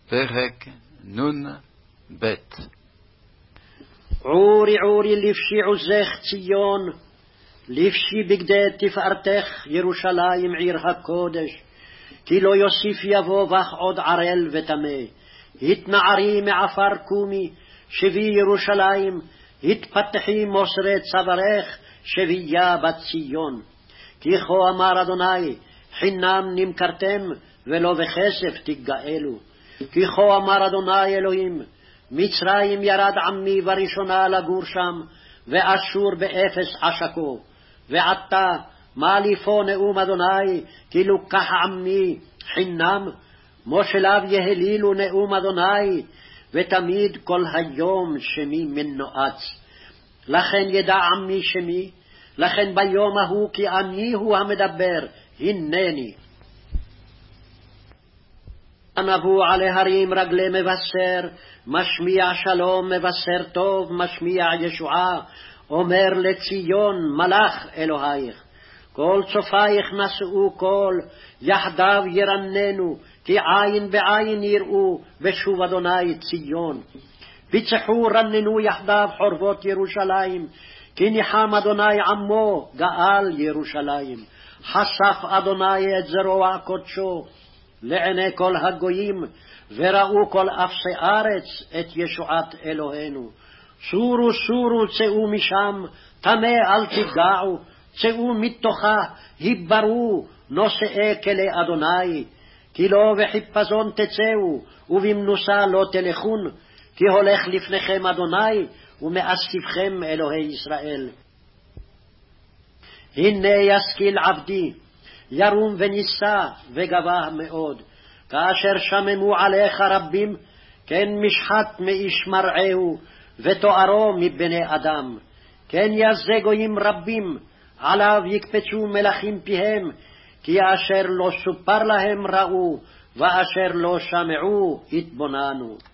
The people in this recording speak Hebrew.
פרק נ"ב. עורי עורי לפשי עוזך ציון, לפשי בגדי תפארתך ירושלים עיר הקודש, כי לא יוסיף יבוא בך עוד ערל וטמא. התנערי מעפר קומי, שבי ירושלים, התפתחי מוסרי צווארך, שבייה בת ציון. כי כה אמר אדוני, חינם נמכרתם, ולא בכסף תגאלו. כי כה אמר אדוני אלוהים, מצרים ירד עמי בראשונה לגור שם, ואשור באפס עשקו. ועתה מה לי פה נאום אדוני, כי לוקח עמי חינם? מושליו יהלילו נאום אדוני, ותמיד כל היום שמי מנועץ. לכן ידע עמי שמי, לכן ביום ההוא כי אני הוא המדבר, הנני. נבוא עלי הרים רגלי מבשר, משמיע שלום מבשר טוב, משמיע ישועה, אומר לציון מלך אלוהיך. כל צופייך נשאו קול, יחדיו ירננו, כי עין בעין יראו בשוב אדוני ציון. פיצחו רננו יחדיו חורבות ירושלים, כי ניחם אדוני עמו גאל ירושלים. חשף אדוני את זרוע קודשו לעיני כל הגויים, וראו כל אפסי ארץ את ישועת אלוהינו. סורו סורו צאו משם, טמא אל תיגעו, צאו מתוכה, היברו נושאי כלי אדוני. כי לא בחיפזון תצאו, ובמנוסה לא תלכון, כי הולך לפניכם אדוני, ומאספכם אלוהי ישראל. הנה ישכיל עבדי, ירום ונישא וגבה מאוד, כאשר שממו עליך רבים, כן משחת מאיש מרעהו, ותוארו מבני אדם. כן יזה גויים רבים, עליו יקפצו מלכים פיהם, כי אשר לא סופר להם ראו, ואשר לא שמעו התבוננו.